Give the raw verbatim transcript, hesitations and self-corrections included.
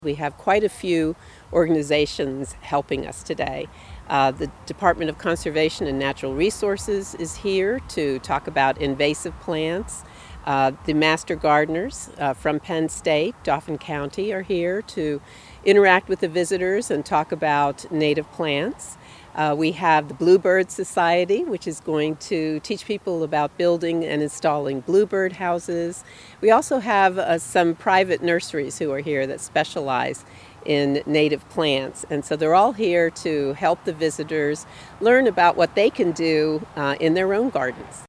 We have quite a few organizations helping us today. Uh, the Department of Conservation and Natural Resources is here to talk about invasive plants. Uh, the Master Gardeners uh, from Penn State, Dauphin County, are here to interact with the visitors and talk about native plants. Uh, we have the Bluebird Society, which is going to teach people about building and installing bluebird houses. We also have uh, some private nurseries who are here that specialize in native plants. And so they're all here to help the visitors learn about what they can do uh, in their own gardens.